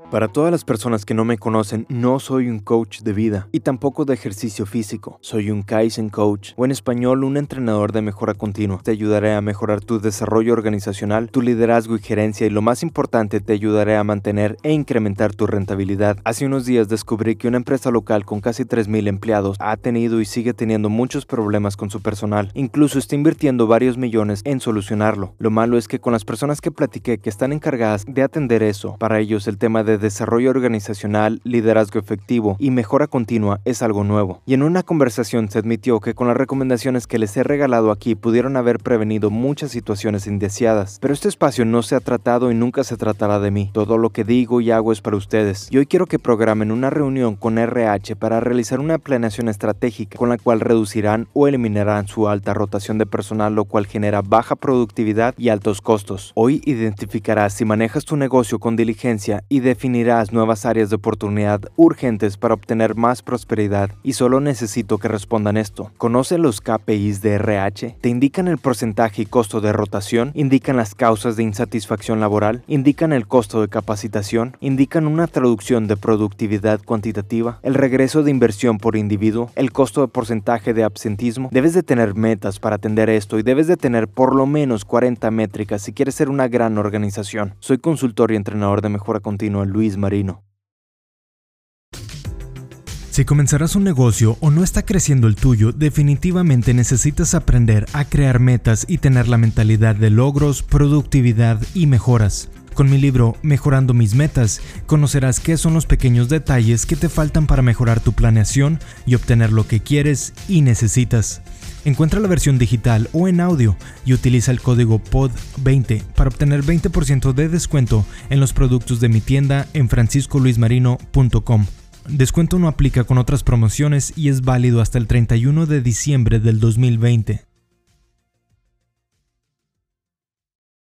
Para todas las personas que no me conocen, no soy un coach de vida y tampoco de ejercicio físico. Soy un Kaizen Coach, o en español, un entrenador de mejora continua. Te ayudaré a mejorar tu desarrollo organizacional, tu liderazgo y gerencia, y lo más importante, te ayudaré a mantener e incrementar tu rentabilidad. Hace unos días descubrí que una empresa local con casi 3,000 empleados ha tenido y sigue teniendo muchos problemas con su personal. Incluso está invirtiendo varios millones en solucionarlo. Lo malo es que con las personas que platiqué que están encargadas de atender eso, para ellos el tema de desarrollo organizacional, liderazgo efectivo y mejora continua es algo nuevo. Y en una conversación se admitió que con las recomendaciones que les he regalado aquí pudieron haber prevenido muchas situaciones indeseadas. Pero este espacio no se ha tratado y nunca se tratará de mí. Todo lo que digo y hago es para ustedes. Y hoy quiero que programen una reunión con RH para realizar una planeación estratégica con la cual reducirán o eliminarán su alta rotación de personal, lo cual genera baja productividad y altos costos. Hoy identificarás si manejas tu negocio con diligencia y definirás nuevas áreas de oportunidad urgentes para obtener más prosperidad, y solo necesito que respondan esto. ¿Conoce los KPIs de RH? ¿Te indican el porcentaje y costo de rotación? ¿Indican las causas de insatisfacción laboral? ¿Indican el costo de capacitación? ¿Indican una traducción de productividad cuantitativa? ¿El regreso de inversión por individuo? ¿El costo de porcentaje de absentismo? Debes de tener metas para atender esto y debes de tener por lo menos 40 métricas si quieres ser una gran organización. Soy consultor y entrenador de mejora continua, Luis Marino. Si comenzarás un negocio o no está creciendo el tuyo, definitivamente necesitas aprender a crear metas y tener la mentalidad de logros, productividad y mejoras. Con mi libro Mejorando mis metas, conocerás qué son los pequeños detalles que te faltan para mejorar tu planeación y obtener lo que quieres y necesitas. Encuentra la versión digital o en audio y utiliza el código POD20 para obtener 20% de descuento en los productos de mi tienda en franciscoluismarino.com. Descuento no aplica con otras promociones y es válido hasta el 31 de diciembre del 2020.